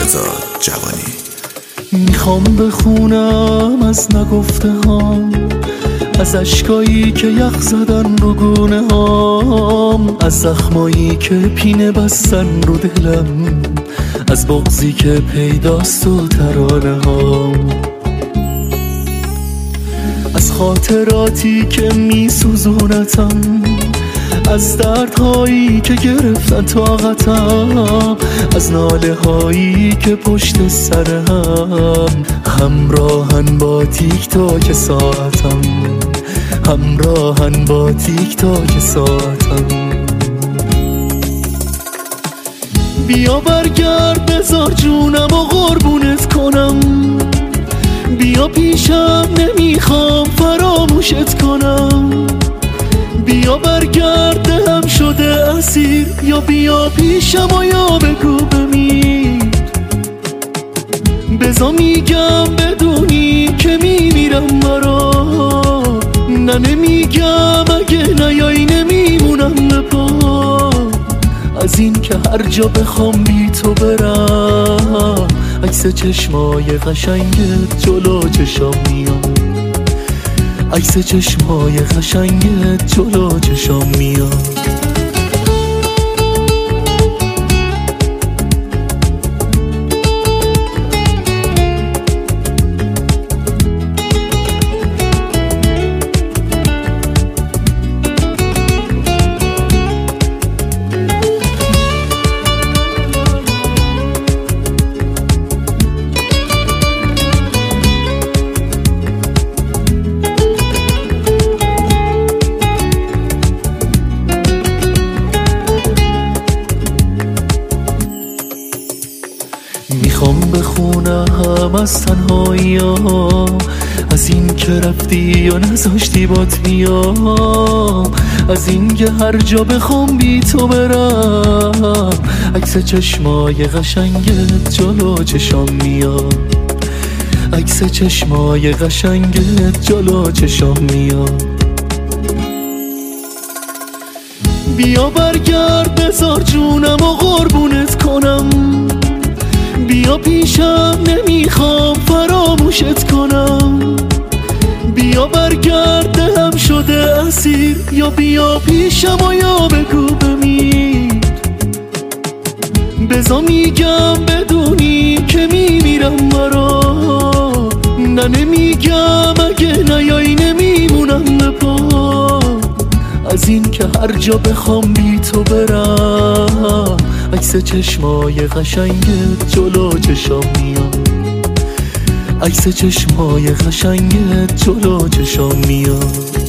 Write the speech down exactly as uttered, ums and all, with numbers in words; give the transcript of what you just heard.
آزاد جوانی. میخوام بخونم از نگفته هام، از اشکایی که یخ زدن رو گونه هام، از زخمایی که پینه بستن رو دلم، از بغضی که پیداست و ترانه هام، از خاطراتی که میسوزونتم، از دردهایی که گرفتن طاقتم، از ناله هایی که پشت سرم همراهن با تیک تاک ساعتم، همراهن با تیک تاک ساعتم. بیا برگرد بذار جونم و قربونت کنم، بیا پیشم نمیخوام فراموشت کنم، بیا برگرد هم شده اسیر، یا بیا پیشم و یا بگو بمیر، بزا میگم بدونی که میمیرم برا، نه نمیگم اگه نیایی نمیمونم بپا، از این که هر جا بخوام بی تو برم، عکس چشمای قشنگت جلو چشام میاد، عکس چشمای قشنگت جلو چشام میاد. میخوام بخونم از تنهایی ها، از این که رفتی و نذاشتی بات بیام، از این که هر جا بخوام بی تو برم، عکس چشمای قشنگت جلو چشام میاد، عکس چشمای قشنگت جلو چشام میاد. بیا برگرد بذار جونم و قربونت کنم، بیا پیشم نمیخوام فراموشت کنم، بیا برگرد هم شده اسیر، یا بیا پیشم و یا بگو بمیر، بزا میگم بدونی که میمیرم برا، نه نمیگم اگه نیایی نمیمونم بپا، از این که هر جا بخوام بی تو برم، عکس چشمای قشنگت جلو چشام میاد، عکس چشمای قشنگت جلو چشام میاد.